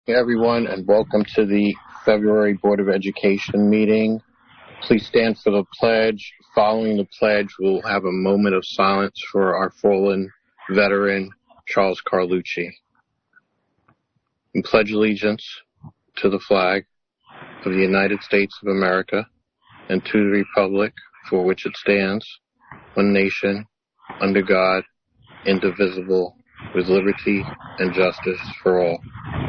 Everyone, and welcome to the February Board of Education meeting. Please stand for the pledge. Following the pledge, we'll have a moment of silence for our fallen veteran, Charles Carlucci. And pledge allegiance to the flag of the United States of America and to the republic for which it stands, one nation, under God, indivisible, with liberty and justice for all.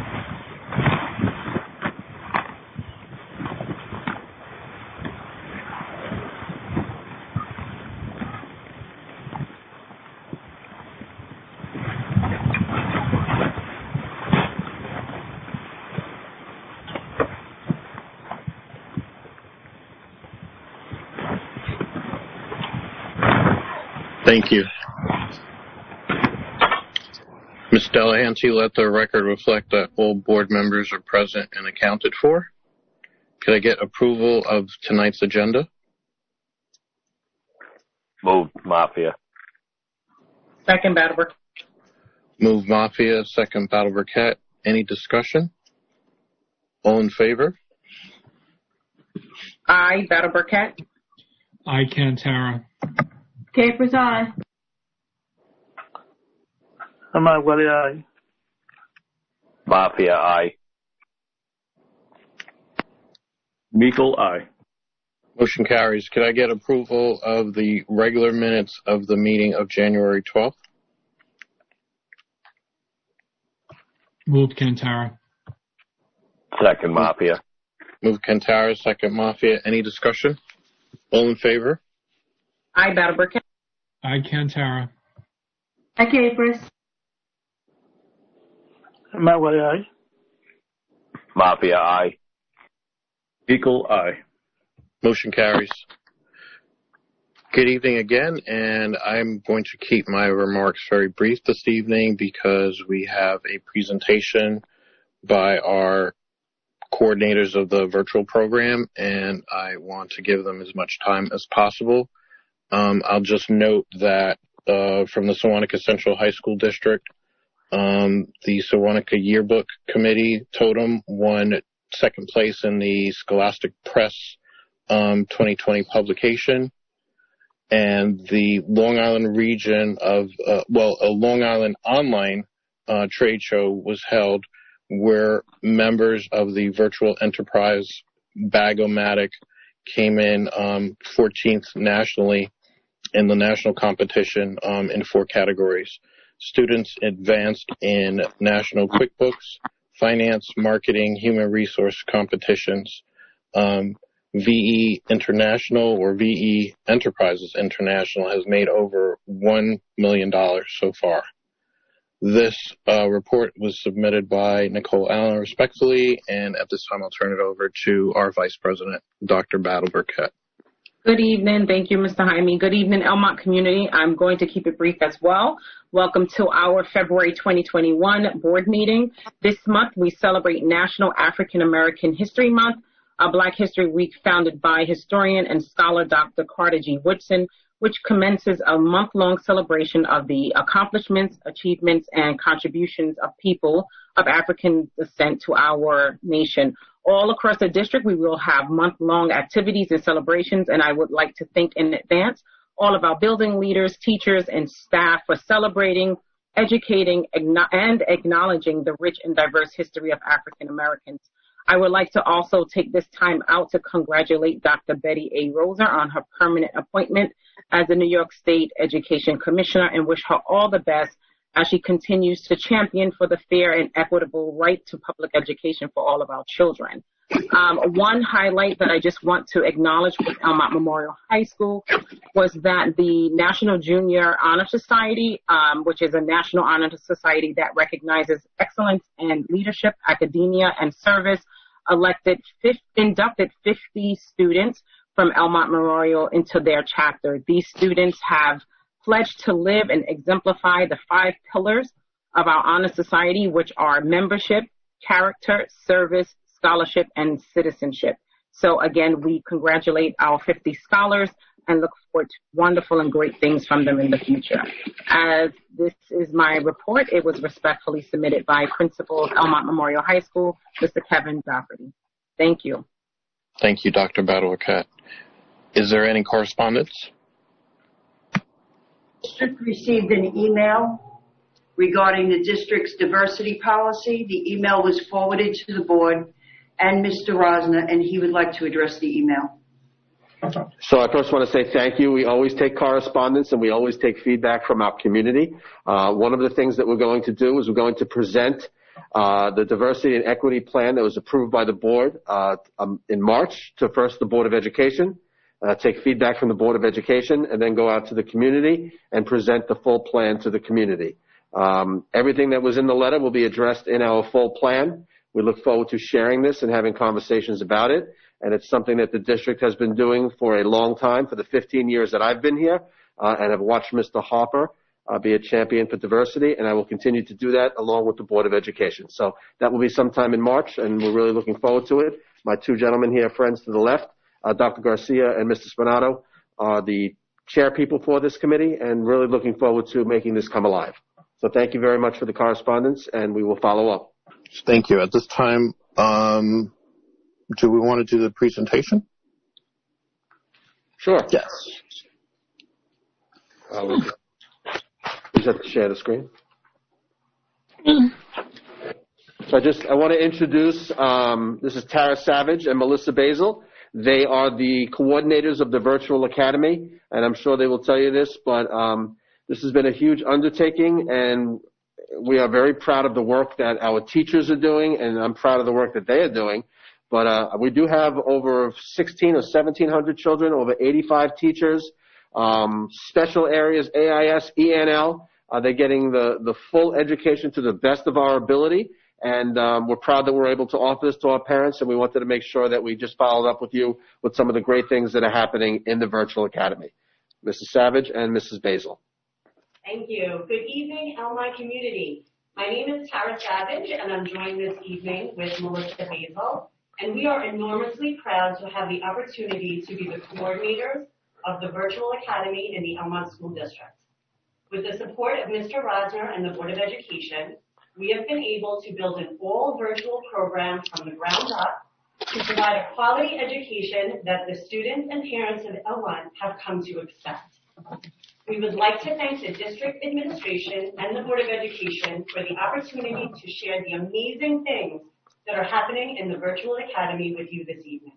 Thank you. Ms. Delahanty, let the record reflect that all board members are present and accounted for. Could I get approval of tonight's agenda? Move, Mafia. Second, Battle Burkett. Move, Mafia. Second, Battle Burkett. Any discussion? All in favor? Aye, Battle Burkett. Aye, Cantara. Capers, aye. Amagwali, aye. Mafia, aye. Meikle, aye. Motion carries. Could I get approval of the regular minutes of the meeting of January 12th? Moved, Cantara. Second, Mafia. Move Cantara, second Mafia. Any discussion? All in favor? Aye, Battle Burkett. Aye, Cantara. Aye, Capers. Amagwali, aye. Mafia, aye. Meikle, aye. Motion carries. Good evening again, and I'm going to keep my remarks very brief this evening because we have a presentation by our coordinators of the virtual program, and I want to give them as much time as possible. I'll just note that from the Sewanhaka Central High School District, the Sewanhaka Yearbook Committee Totem won second place in the Scholastic Press 2020 publication. And the Long Island region of, a Long Island online trade show was held where members of the virtual enterprise Bag-O-Matic came in 14th nationally in the national competition in 4 categories. Students advanced in national QuickBooks, finance, marketing, human resource competitions. VE International or VE Enterprises International has made over $1 million so far. This report was submitted by Nicole Allen respectfully, and at this time I'll turn it over to our Vice President, Dr. Battle Burkett. Good evening. Thank you, Mr. Jaime. Good evening, Elmont community. I'm going to keep it brief as well. Welcome to our February 2021 board meeting. This month, we celebrate National African American History Month, a Black History Week founded by historian and scholar Dr. Carter G. Woodson, which commences a month-long celebration of the accomplishments, achievements, and contributions of people of African descent to our nation. All across the district, we will have month-long activities and celebrations, and I would like to thank in advance all of our building leaders, teachers, and staff for celebrating, educating, and acknowledging the rich and diverse history of African Americans. I would like to also take this time out to congratulate Dr. Betty A. Roser on her permanent appointment as the New York State Education Commissioner and wish her all the best as she continues to champion for the fair and equitable right to public education for all of our children. One highlight that I just want to acknowledge with Elmont Memorial High School was that the National Junior Honor Society, which is a national honor society that recognizes excellence in leadership, academia, and service, inducted 50 students from Elmont Memorial into their chapter. These students have pledged to live and exemplify the 5 pillars of our honor society, which are membership, character, service, scholarship, and citizenship. So again, we congratulate our 50 scholars and look forward to wonderful and great things from them in the future. As this is my report, it was respectfully submitted by Principal of Elmont Memorial High School, Mr. Kevin Dougherty. Thank you. Thank you, Dr. Badouakat. Is there any correspondence? District received an email regarding the district's diversity policy. The email was forwarded to the board and Mr. Rosner, and he would like to address the email. So I first want to say thank you. We always take correspondence and we always take feedback from our community. One of the things that we're going to do is we're going to present the diversity and equity plan that was approved by the board in March to first the Board of Education, take feedback from the Board of Education, and then go out to the community and present the full plan to the community. Everything that was in the letter will be addressed in our full plan. We look forward to sharing this and having conversations about it. And it's something that the district has been doing for a long time, for the 15 years that I've been here, and have watched Mr. Harper be a champion for diversity, and I will continue to do that along with the Board of Education. So that will be sometime in March, and we're really looking forward to it. My two gentlemen here, friends to the left, Dr. Garcia and Mr. Spinato, are the chair people for this committee, and really looking forward to making this come alive. So thank you very much for the correspondence, and we will follow up. Thank you. At this time, do we want to do the presentation? Sure. Yes. We just have to share the screen. So I want to introduce, this is Tara Savage and Melissa Basil. They are the coordinators of the Virtual Academy, and I'm sure they will tell you this, but this has been a huge undertaking, and we are very proud of the work that our teachers are doing, and I'm proud of the work that they are doing. But we do have over 1,600 or 1,700 children, over 85 teachers, special areas, AIS, ENL. They're getting the full education to the best of our ability, and we're proud that we're able to offer this to our parents, and we wanted to make sure that we just followed up with you with some of the great things that are happening in the Virtual Academy. Mrs. Savage and Mrs. Basil. Thank you. Good evening, Elmont community. My name is Tara Savage, and I'm joined this evening with Melissa Basil. And we are enormously proud to have the opportunity to be the coordinators of the Virtual Academy in the Elmont School District. With the support of Mr. Rosner and the Board of Education, we have been able to build an all-virtual program from the ground up to provide a quality education that the students and parents of Elmont have come to expect. We would like to thank the district administration and the Board of Education for the opportunity to share the amazing things that are happening in the Virtual Academy with you this evening.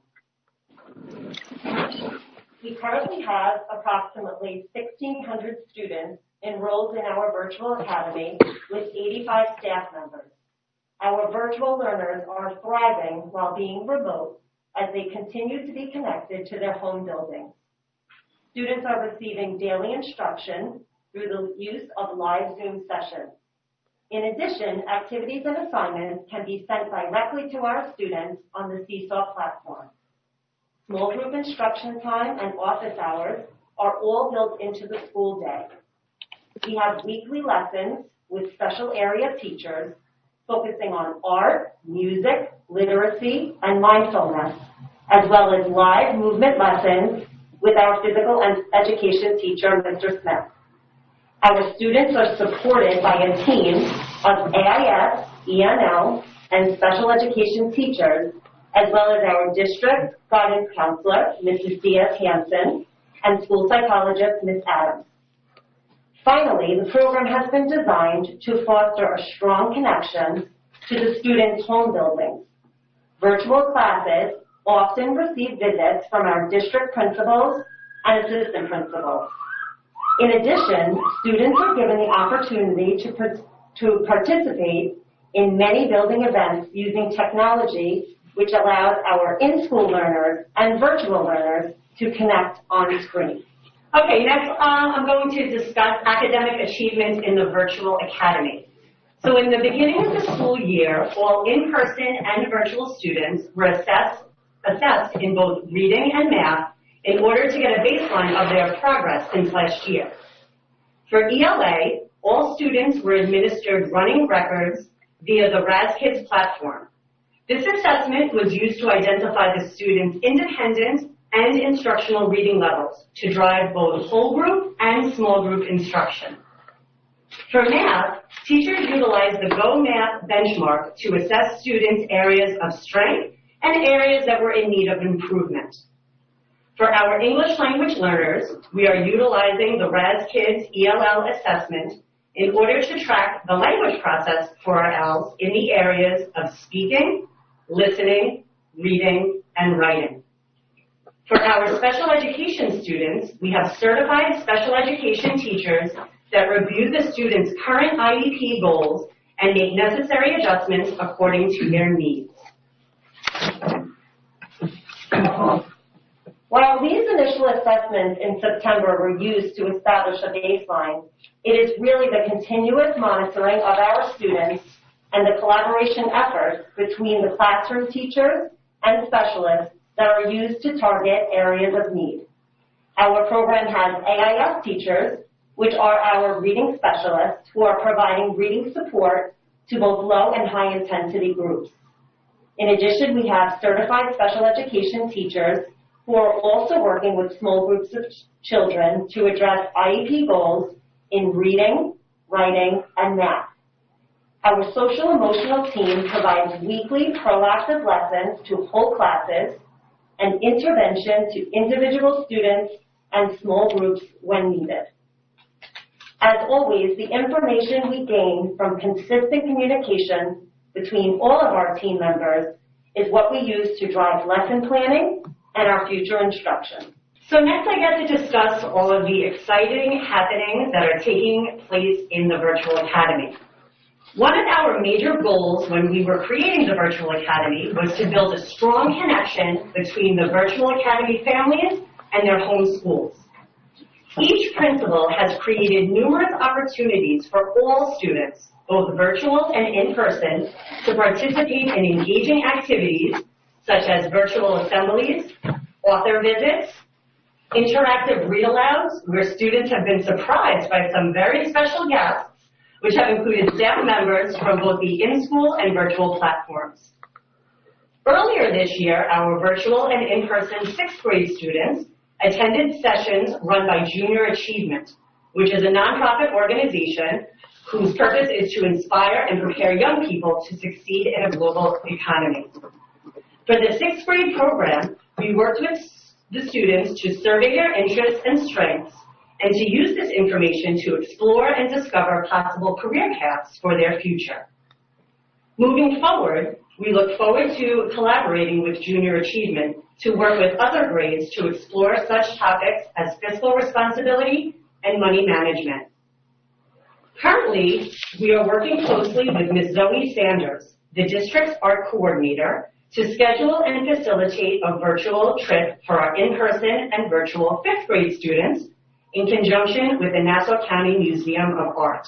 We currently have approximately 1,600 students enrolled in our Virtual Academy with 85 staff members. Our virtual learners are thriving while being remote as they continue to be connected to their home buildings. Students are receiving daily instruction through the use of live Zoom sessions. In addition, activities and assignments can be sent directly to our students on the Seesaw platform. Small group instruction time and office hours are all built into the school day. We have weekly lessons with special area teachers focusing on art, music, literacy, and mindfulness, as well as live movement lessons with our physical education teacher, Mr. Smith. Our students are supported by a team of AIS, ENL, and special education teachers, as well as our district guidance counselor, Mrs. Diaz-Hansen, and school psychologist, Ms. Adams. Finally, the program has been designed to foster a strong connection to the students' home buildings. Virtual classes often receive visits from our district principals and assistant principals. In addition, students are given the opportunity to participate in many building events using technology, which allows our in-school learners and virtual learners to connect on screen. Okay, next I'm going to discuss academic achievement in the Virtual Academy. So in the beginning of the school year, all in-person and virtual students were assessed in both reading and math in order to get a baseline of their progress since last year. For ELA, all students were administered running records via the RazKids platform. This assessment was used to identify the students' independent and instructional reading levels to drive both whole group and small group instruction. For math, teachers utilize the Go Math benchmark to assess students' areas of strength and areas that were in need of improvement. For our English language learners, we are utilizing the RASKids ELL assessment in order to track the language process for our ELLs in the areas of speaking, listening, reading, and writing. For our special education students, we have certified special education teachers that review the students' current IEP goals and make necessary adjustments according to their needs. While these initial assessments in September were used to establish a baseline, it is really the continuous monitoring of our students and the collaboration efforts between the classroom teachers and specialists that are used to target areas of need. Our program has AIS teachers, which are our reading specialists who are providing reading support to both low and high intensity groups. In addition, we have certified special education teachers who are also working with small groups of children to address IEP goals in reading, writing, and math. Our social emotional team provides weekly proactive lessons to whole classes and intervention to individual students and small groups when needed. As always, the information we gain from consistent communication between all of our team members is what we use to drive lesson planning and our future instruction. So next I get to discuss all of the exciting happenings that are taking place in the Virtual Academy. One of our major goals when we were creating the Virtual Academy was to build a strong connection between the Virtual Academy families and their home schools. Each principal has created numerous opportunities for all students, both virtual and in-person, to participate in engaging activities such as virtual assemblies, author visits, interactive read-alouds, where students have been surprised by some very special guests, which have included staff members from both the in-school and virtual platforms. Earlier this year, our virtual and in-person 6th grade students attended sessions run by Junior Achievement, which is a nonprofit organization whose purpose is to inspire and prepare young people to succeed in a global economy. For the 6th grade program, we worked with the students to survey their interests and strengths and to use this information to explore and discover possible career paths for their future. Moving forward, we look forward to collaborating with Junior Achievement to work with other grades to explore such topics as fiscal responsibility and money management. Currently, we are working closely with Ms. Zoe Sanders, the district's art coordinator, to schedule and facilitate a virtual trip for our in-person and virtual 5th grade students in conjunction with the Nassau County Museum of Art.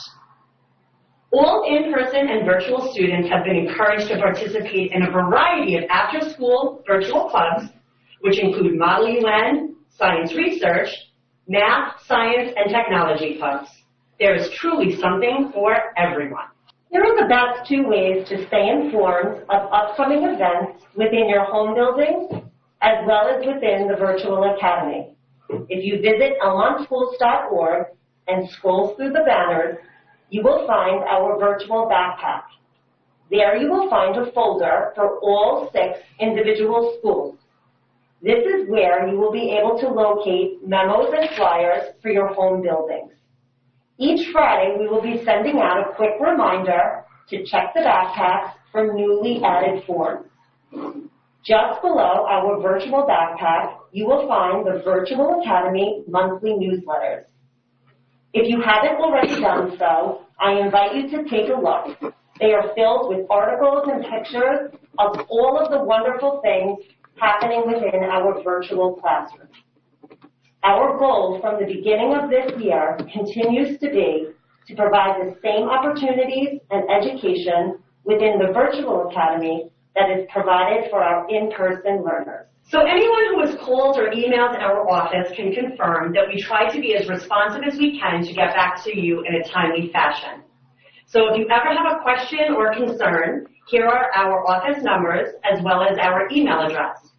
All in-person and virtual students have been encouraged to participate in a variety of after-school virtual clubs, which include Model UN, science research, math, science, and technology clubs. There is truly something for everyone. Here are the best 2 ways to stay informed of upcoming events within your home buildings as well as within the Virtual Academy. If you visit elmontschools.org and scroll through the banners, you will find our virtual backpack. There you will find a folder for all 6 individual schools. This is where you will be able to locate memos and flyers for your home buildings. Each Friday, we will be sending out a quick reminder to check the backpacks for newly added forms. Just below our virtual backpack, you will find the Virtual Academy monthly newsletters. If you haven't already done so, I invite you to take a look. They are filled with articles and pictures of all of the wonderful things happening within our virtual classroom. Our goal from the beginning of this year continues to be to provide the same opportunities and education within the Virtual Academy that is provided for our in-person learners. So anyone who has called or emailed our office can confirm that we try to be as responsive as we can to get back to you in a timely fashion. So if you ever have a question or concern, here are our office numbers as well as our email address.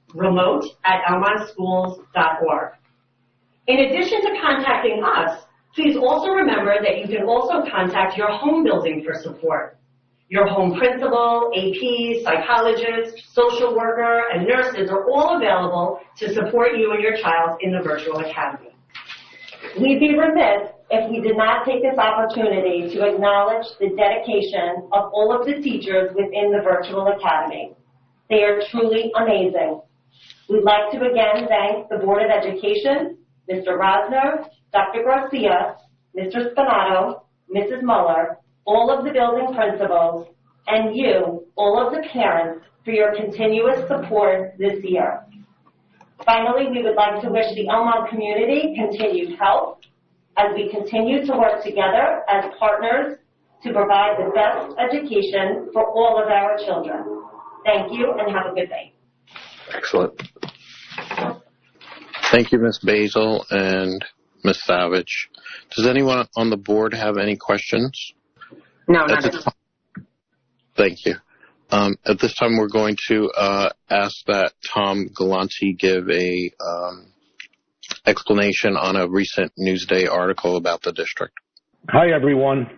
remote@elmontschools.org. In addition to contacting us, please also remember that you can also contact your home building for support. Your home principal, AP, psychologist, social worker, and nurses are all available to support you and your child in the virtual academy. We'd be remiss if we did not take this opportunity to acknowledge the dedication of all of the teachers within the virtual academy. They are truly amazing. We'd like to again thank the Board of Education, Mr. Rosner, Dr. Garcia, Mr. Spinato, Mrs. Muller, all of the building principals, and you, all of the parents, for your continuous support this year. Finally, we would like to wish the Elmont community continued health as we continue to work together as partners to provide the best education for all of our children. Thank you and have a good day. Excellent. Thank you, Ms. Basil and Ms. Savage. Does anyone on the board have any questions? No, not at all. Thank you. At this time, we're going to ask that Tom Galante give a explanation on a recent Newsday article about the district. Hi, everyone.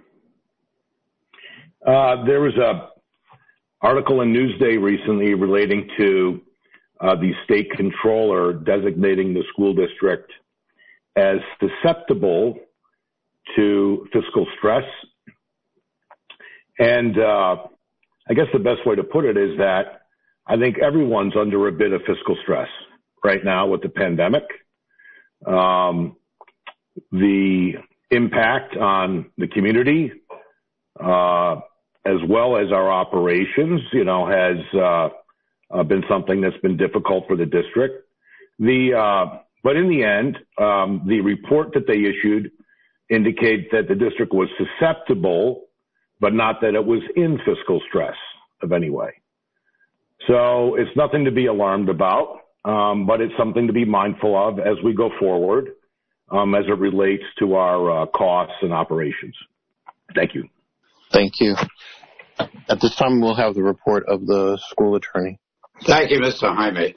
There was a article in Newsday recently relating to the state controller designating the school district as susceptible to fiscal stress. And I guess the best way to put it is that I think everyone's under a bit of fiscal stress right now with the pandemic. The impact on the community, as well as our operations, has been something that's been difficult for the district. But in the end, the report that they issued indicates that the district was susceptible, but not that it was in fiscal stress of any way. So it's nothing to be alarmed about, but it's something to be mindful of as we go forward, as it relates to our costs and operations. Thank you. Thank you. At this time, we'll have the report of the school attorney. Thank you, Mr. Jaime.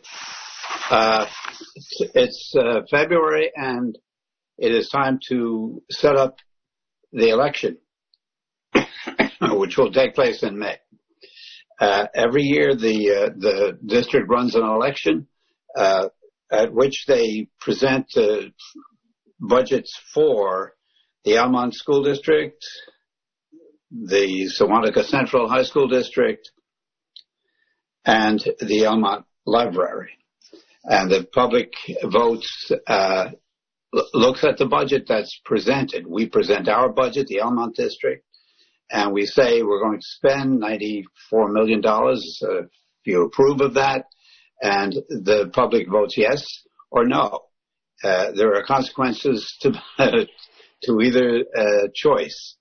It's February, and it is time to set up the election, which will take place in May. Every year, the district runs an election at which they present budgets for the Elmont School District, the Sewantica Central High School District, and the Elmont Library. And the public votes, looks at the budget that's presented. We present our budget, the Elmont District, and we say we're going to spend $94 million if you approve of that, and the public votes yes or no. There are consequences to either choice.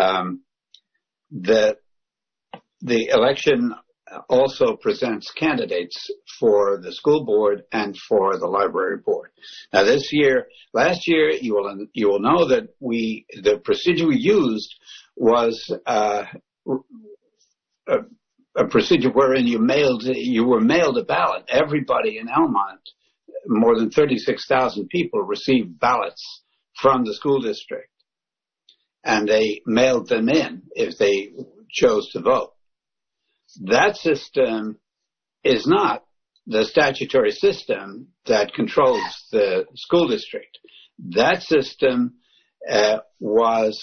The election also presents candidates for the school board and for the library board. Now last year, you will know that the procedure we used was a procedure wherein you were mailed a ballot. Everybody in Elmont, more than 36,000 people, received ballots from the school district, and they mailed them in if they chose to vote. That system is not the statutory system that controls the school district. That system was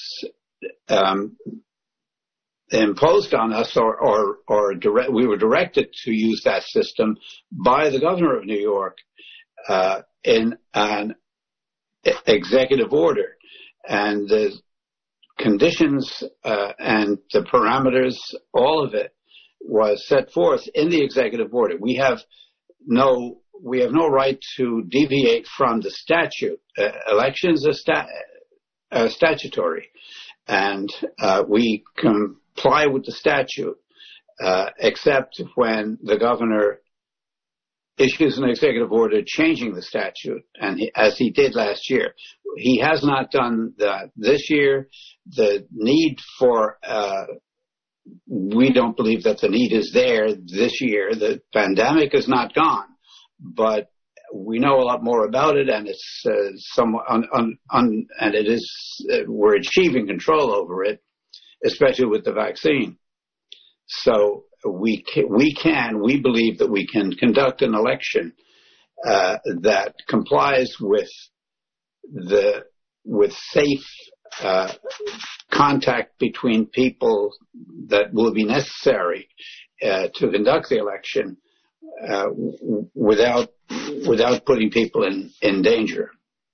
imposed on us, or we were directed to use that system by the governor of New York in an executive order, and the conditions and the parameters, all of it, was set forth in the executive order. We have no right to deviate from the statute. Elections are statutory, and we comply with the statute, except when the governor issues an executive order changing the statute, and as he did last year. He has not done that this year. The need for we don't believe that the need is there this year. The pandemic is not gone, but we know a lot more about it, and it's and it is we're achieving control over it, especially with the vaccine. So we believe that we can conduct an election that complies with safe contact between people that will be necessary to conduct the election without putting people in danger.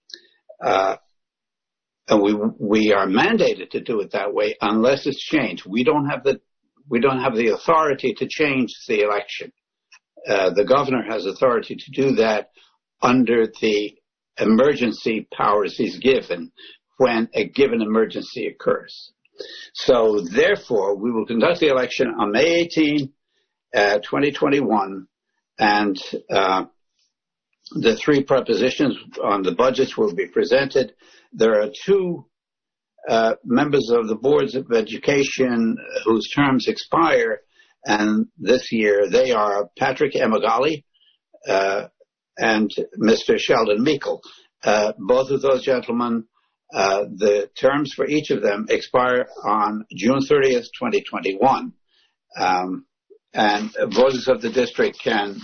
And we are mandated to do it that way unless it's changed. We don't have the authority to change the election. The governor has authority to do that under the emergency powers he's given when a given emergency occurs. So therefore, we will conduct the election on May 18, 2021, and the three propositions on the budgets will be presented. There are two members of the boards of education whose terms expire, and this year they are Patrick Emagali and Mr. Sheldon Meikle. Both of those gentlemen, the terms for each of them expire on June 30th, 2021. And voters of the district can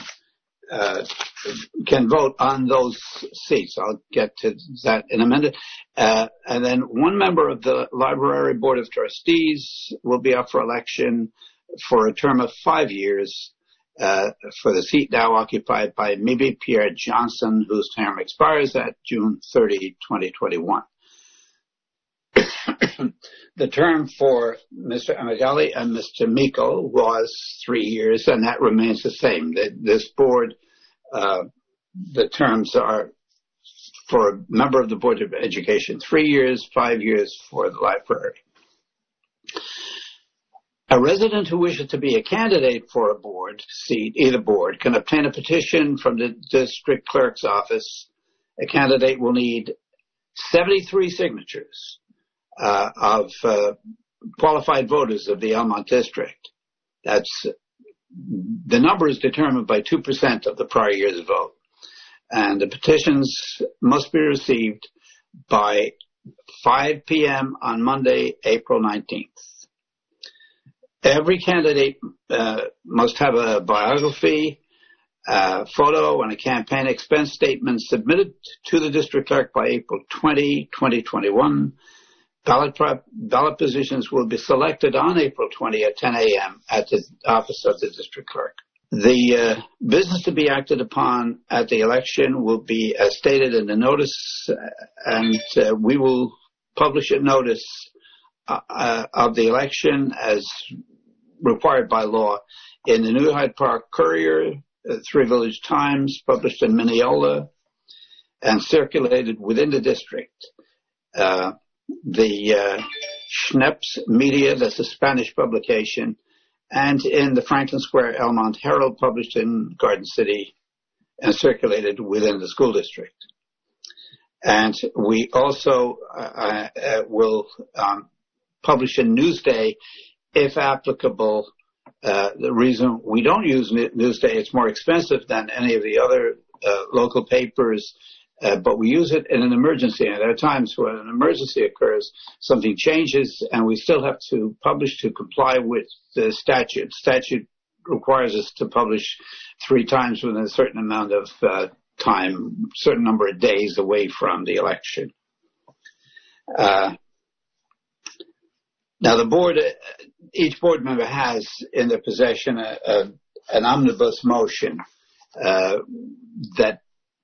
vote on those seats. I'll get to that in a minute. And then one member of the Library Board of Trustees will be up for election for a term of 5 years for the seat now occupied by Mimi Pierre Johnson, whose term expires at June 30, 2021. The term for Mr. Emagali and Mr. Meikle was 3 years, and that remains the same. This board, the terms are for a member of the Board of Education, 3 years, 5 years for the library. A resident who wishes to be a candidate for a board seat, either board, can obtain a petition from the district clerk's office. A candidate will need 73 signatures of qualified voters of the Elmont district. The number is determined by 2% of the prior year's vote. And the petitions must be received by 5 p.m. on Monday, April 19th. Every candidate must have a biography, photo, and a campaign expense statement submitted to the district clerk by April 20, 2021. Ballot positions will be selected on April 20 at 10 a.m. at the office of the district clerk. The business to be acted upon at the election will be as stated in the notice, and we will publish a notice of the election as required by law in the New Hyde Park Courier, Three Village Times, published in Mineola, and circulated within the district. The Schneps Media, that's a Spanish publication, and in the Franklin Square Elmont Herald, published in Garden City and circulated within the school district. And we also will publish in Newsday, if applicable. The reason we don't use Newsday, it's more expensive than any of the other local papers, but we use it in an emergency. And there are times when an emergency occurs, something changes, and we still have to publish to comply with the statute. Statute requires us to publish 3 times within a certain amount of time, certain number of days away from the election. Now, the board, each board member has in their possession an omnibus motion that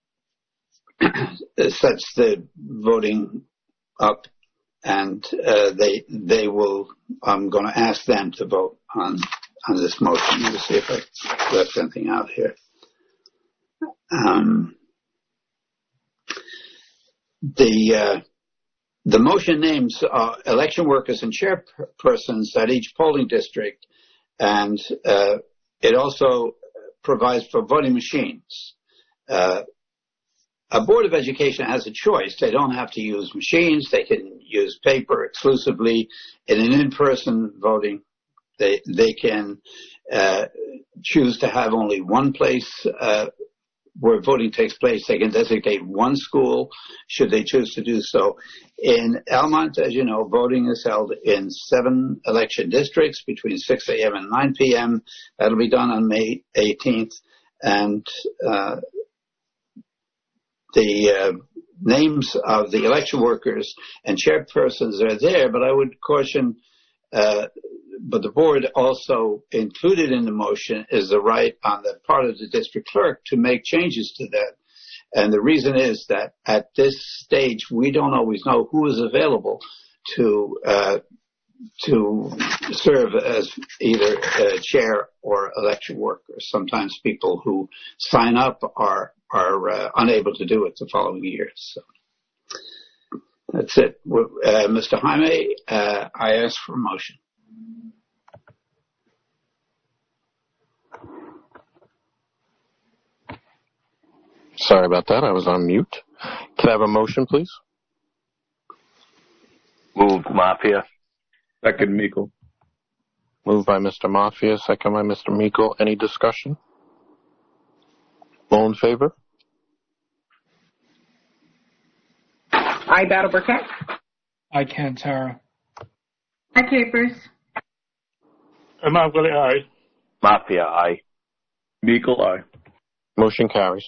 sets the voting up, and they will. I'm going to ask them to vote on this motion. Let me see if I left anything out here. The motion names election workers and chairpersons at each polling district, and it also provides for voting machines. A Board of Education has a choice. They don't have to use machines. They can use paper exclusively. In an in-person voting, they can choose to have only one place where voting takes place, they can designate one school should they choose to do so. In Almont, as you know, voting is held in 7 election districts between 6 a.m. and 9 p.m. That'll be done on May 18th. And the names of the election workers and chairpersons are there, but I would caution, but the board also included in the motion is the right on the part of the district clerk to make changes to that. And the reason is that at this stage, we don't always know who is available to serve as either chair or election worker. Sometimes people who sign up are unable to do it the following year. So that's it. Mr. Jaime, I ask for a motion. Sorry about that. I was on mute. Can I have a motion, please? Moved, Mafia. Second, Meikle. Moved by Mr. Mafia, second by Mr. Meikle. Any discussion? All in favor? I, Battle Burkett. I, Cantara. I, Capers. Ahmad Wali, aye. Mafia, aye. Meikle, aye. Motion carries.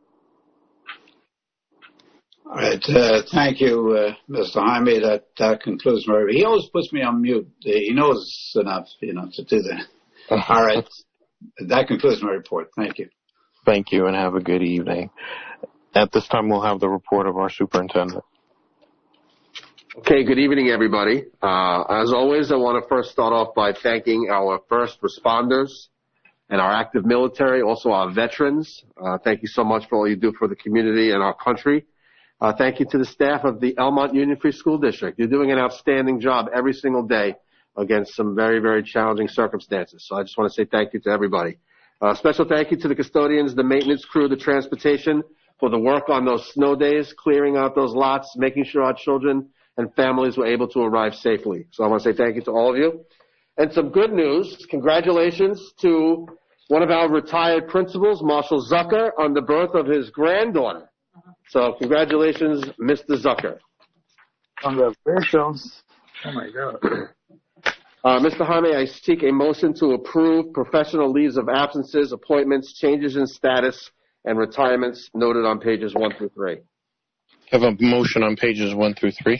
All right. Thank you, Mr. Jaime. That concludes my review. He always puts me on mute. He knows enough, to do that. All right. That concludes my report. Thank you. Thank you, and have a good evening. At this time, we'll have the report of our superintendent. Okay, good evening, everybody. As always, I want to first start off by thanking our first responders and our active military, also our veterans. Thank you so much for all you do for the community and our country. Thank you to the staff of the Almont Union Free School District. You're doing an outstanding job every single day against some very, very challenging circumstances. So I just want to say thank you to everybody. Special thank you to the custodians, the maintenance crew, the transportation for the work on those snow days, clearing out those lots, making sure our children and families were able to arrive safely. So I want to say thank you to all of you. And some good news. Congratulations to one of our retired principals, Marshall Zucker, on the birth of his granddaughter. So congratulations, Mr. Zucker. Congratulations. Oh, my God. Mr. Jaime, I seek a motion to approve professional leaves of absences, appointments, changes in status, and retirements noted on pages 1 through 3. Have a motion on pages 1 through 3.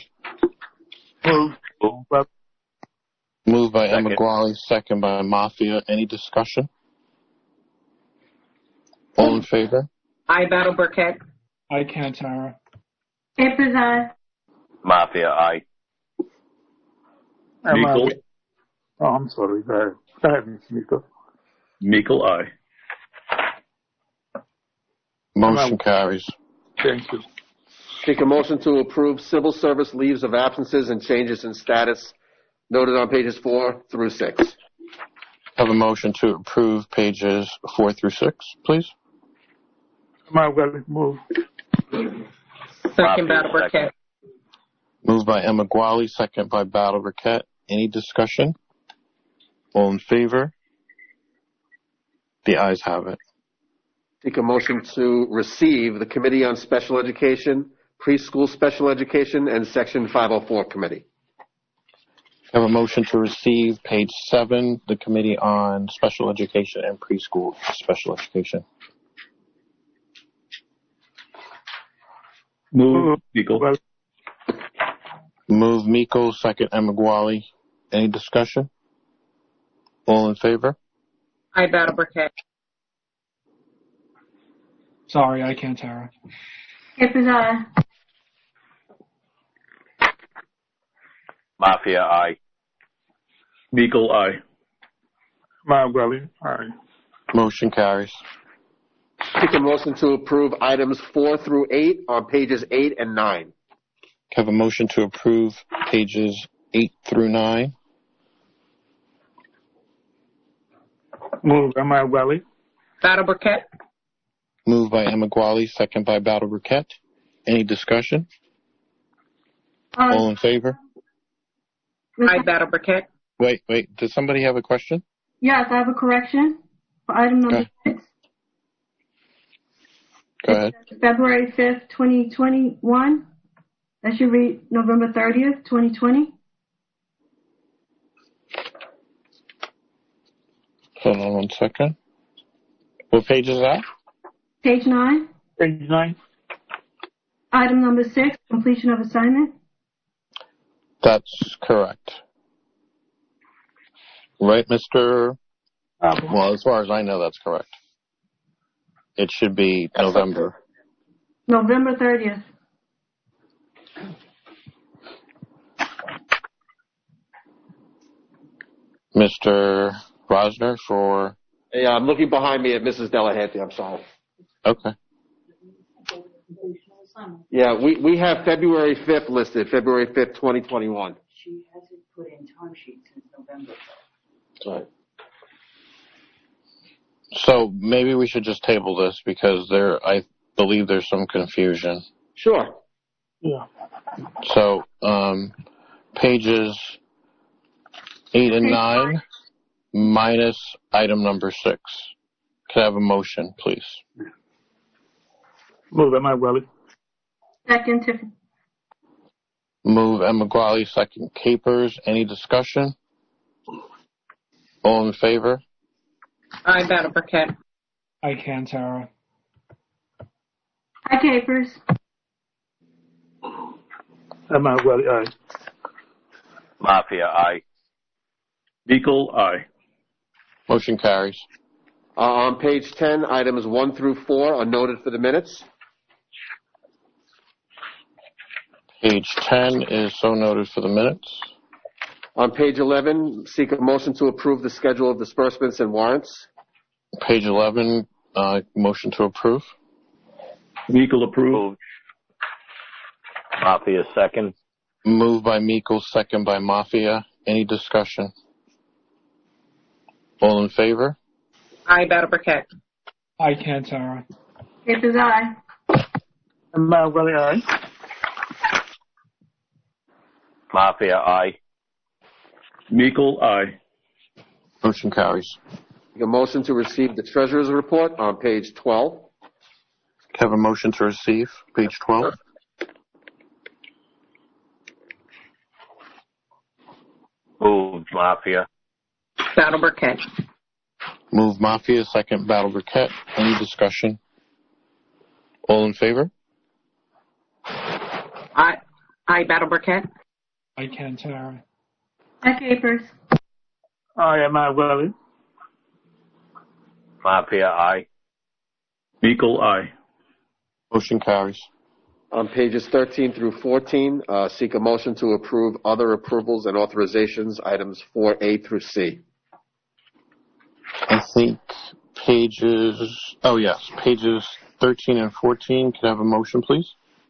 Moved by Emma Guali, second by Mafia. Any discussion? All in favor? I, Battle Burkett. I, Cantara. Capers, aye. Mafia, aye. Meikle. Oh, I'm sorry. Go ahead, Ms. Meikle. Meikle, aye. Motion carries. Thank you. Seek a motion to approve civil service leaves of absences and changes in status noted on pages 4 through 6. Have a motion to approve pages 4 through 6, please. Ahmad Wali, move. Second, Battle Burkett. Moved by Emma Guali, second by Battle Burkett. Any discussion? All in favor? The ayes have it. Seek a motion to receive the Committee on Special Education, Preschool Special Education, and Section 504 Committee. Have a motion to receive page 7, the Committee on Special Education and Preschool Special Education. Move, Meikle. Move Meikle, second Emma Guali. Any discussion? All in favor? I, Battle Burkett. Sorry, I, Cantara. Capers, aye. Mafia, aye. Meikle, aye. Ahmad Wali, aye. Motion carries. Seek a motion to approve items 4 through 8 on pages 8 and 9. Have a motion to approve pages 8 through 9. Move, Ahmad Wali. Battle Burkett. Moved by Emma Guali, second by Battle Burkett. Any discussion? All in favor? I, Battle Burkett. Wait. Does somebody have a question? Yes, I have a correction for item number 6. Go ahead. February 5th, 2021. That should read November 30th, 2020. Hold on 1 second. What page is that? Page 9. Page 9. Item number 6, completion of assignment. That's correct. Right, Mr. Well, as far as I know, that's correct. It should be November. November 30th. Mr. Rosner for... Yeah, I'm looking behind me at Mrs. Delahanty. I'm sorry. Okay. Yeah, we have February 5th listed, February 5th, 2021. She hasn't put in timesheet since November. Right. So maybe we should just table this because I believe there's some confusion. Sure. Yeah. So, pages 8 and 9 minus item number 6. Could I have a motion, please? Move Emma Gwali. Second, Tiffany. Move Emma Gwali, second Capers. Any discussion? All in favor? Aye, Battle Burkett. I can, Tara. Aye, Capers. Emma Gwali, aye. Mafia, aye. Meikle, aye. Motion carries. On page 10, items 1 through 4 are noted for the minutes. Page 10 is so noted for the minutes. On page 11, seek a motion to approve the schedule of disbursements and warrants. Page 11, motion to approve. Meikle, approve. Mafia, second. Moved by Meikle, second by Mafia. Any discussion? All in favor? Aye, Battle Burkett. I can, Tara. Capers, aye. Emma Gwali, aye. Mafia, aye. Meikle, aye. Motion carries. A motion to receive the treasurer's report on page 12. Have a motion to receive, page 12. Moved, Mafia. Battle Burkett. Move Mafia, second Battle Burkett. Any discussion? All in favor? Aye, Battle Burkett. I can, Tara. Aye, Capers. Aye, Emma Gwali. Mafia, aye. Meikle, aye. Motion carries. On pages 13 through 14, seek a motion to approve other approvals and authorizations, items 4A through C. I think pages 13 and 14. Can I have a motion, please?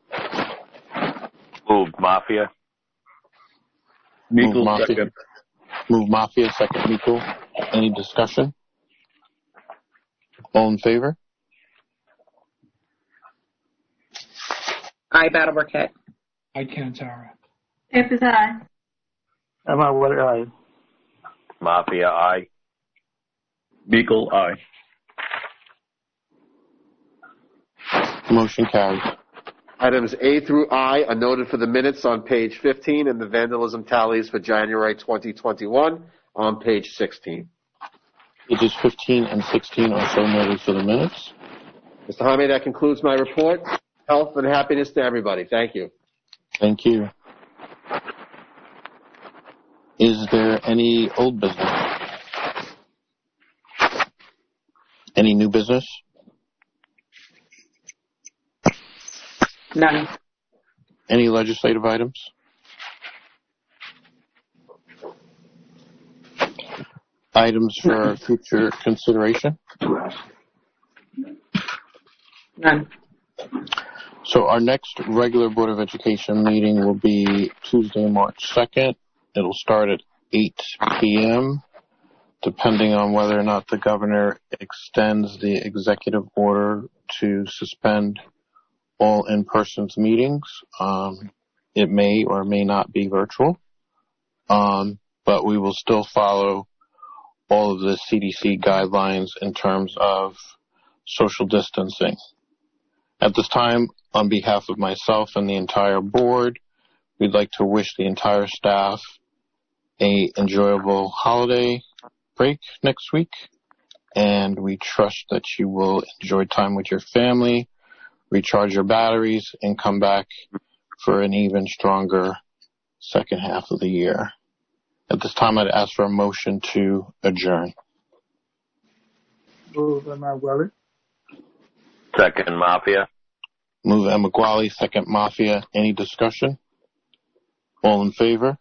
Moved, Mafia. Meikle, second. Move Mafia, second Meikle. Any discussion? All in favor? Aye, Battle Burkett. I can, Tara. Capers, aye. Emma Gwali, aye. Mafia, aye. Meikle, aye. Motion carries. Items A through I are noted for the minutes on page 15 and the vandalism tallies for January 2021 on page 16. Pages 15 and 16 are so noted for the minutes. Mr. Jaime, that concludes my report. Health and happiness to everybody. Thank you. Thank you. Is there any old business? Any new business? None. Any legislative items? Items for future consideration? None. So our next regular Board of Education meeting will be Tuesday, March 2nd. It'll start at 8 p.m., depending on whether or not the governor extends the executive order to suspend all in-person meetings. It may or may not be virtual, but we will still follow all of the CDC guidelines in terms of social distancing. At this time, on behalf of myself and the entire board, we'd like to wish the entire staff a enjoyable holiday break next week, and we trust that you will enjoy time with your family, recharge your batteries, and come back for an even stronger second half of the year. At this time, I'd ask for a motion to adjourn. Move Emanuele. Second, Mafia. Move Emanuele, second Mafia. Any discussion? All in favor?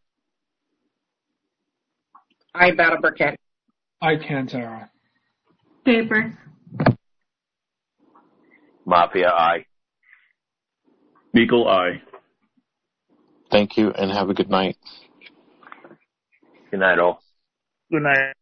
I, Battle Burkett. I, Cantara. Capers. Mafia, aye. Meikle, aye. Thank you, and have a good night. Good night, all. Good night.